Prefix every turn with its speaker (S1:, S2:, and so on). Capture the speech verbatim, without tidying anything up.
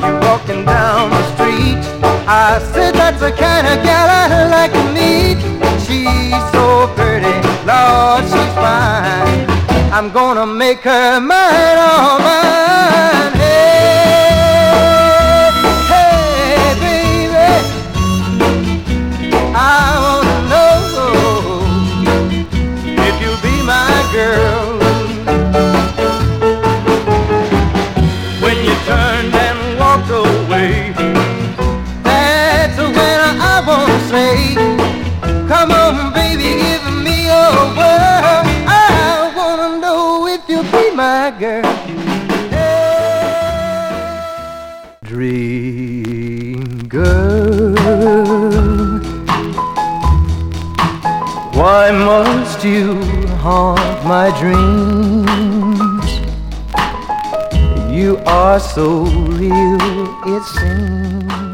S1: you walking down the street. I said that's the kind of gal I like to meet. She's so pretty, Lord, she's fine. I'm gonna make her mine, all mine. Hey, hey, baby, I wanna know if you'll be my girl. When you turned and walked away, that's when I wanna say, come on, baby, give me your word. I wanna know if you'll be my girl. Hey. Dream girl, why must you haunt my dreams? You are so real, it seems.